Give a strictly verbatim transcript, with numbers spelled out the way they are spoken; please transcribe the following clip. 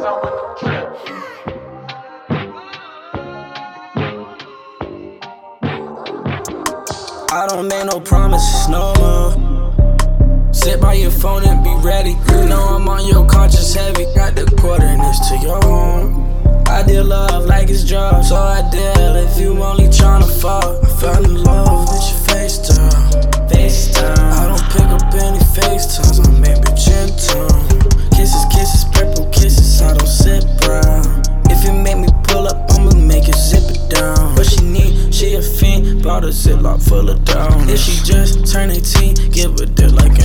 I don't make no promises no more. Sit by your phone and be ready. You know I'm on your conscience heavy. Got the coordinates to your home. I deal love like it's drugs, so I deal if you only tryna fall. I fell in love with your FaceTime. FaceTime. I don't pick up any FaceTimes, I make bitch in town. Kisses, kisses, purple kisses, I don't sit brown. If you make me pull up, I'ma make it zip it down. What she need, she a fiend, bought a ziplock full of down. If she just turned eighteen, give a dick like